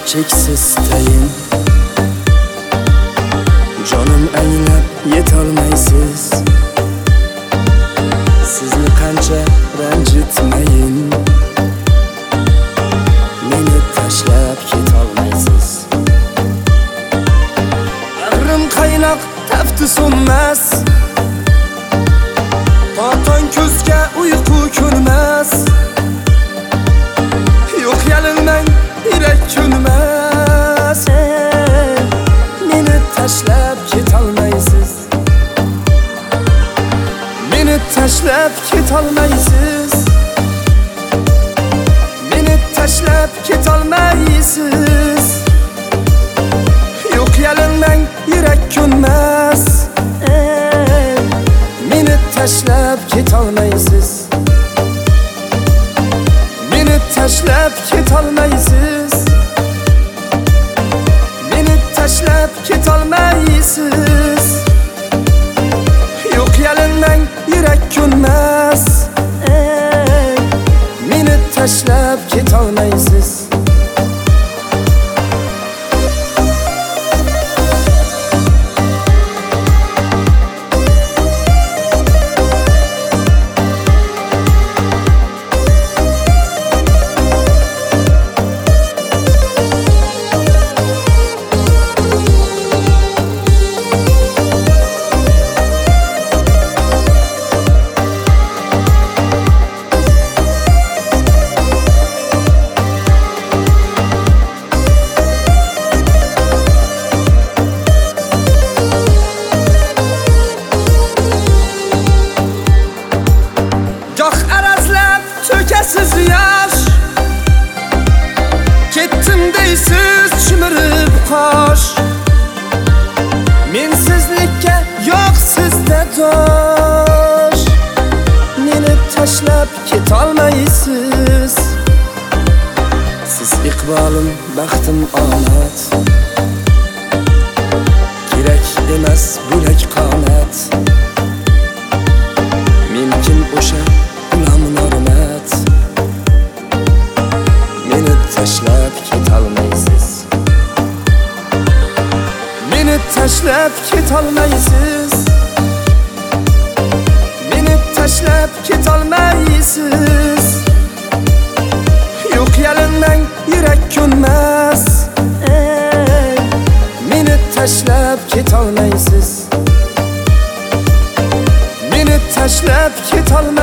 cheksiz tayin. Jonim anglab yetolmaysiz, sizni qancha ranjitmayin. Meni tashlab ketolmaysiz. Bag'rim qaynoq, tafti so'nmas, Qotong ko'zga uyqu ko'rmas. Yo'q yalinmang, yurak ko'nmas. Meni tashlab ketolmaysiz. Meni tashlab ketolmaysiz. Meni tashlab ketolmaysiz. Yo'q yalinmang, yurak ko'nmas. Meni tashlab ketolmaysiz. Meni tashlab ketolmaysiz. Meni tashlab ketolmaysiz. Yo'q yalinmang, yurak ko'nmas. Meni tashlab ketolmaysiz. Siz yosh ketdim deysiz chimirib qosh. Men sizlikka yo'q sizda dosh. Meni tashlab ketolmaysiz. Siz iqbolim, baxtim, omad. Kerak emas bo'lak qonat. Men kim o'sha ulamni hurmat. Meni tashlab ketolmaysiz. Meni tashlab ketolmaysiz. Meni tashlab ketolmaysiz. Yo'q yalinmang, yurak ko'nmas. Meni tashlab ketolmaysiz. Meni tashlab ketolmaysiz.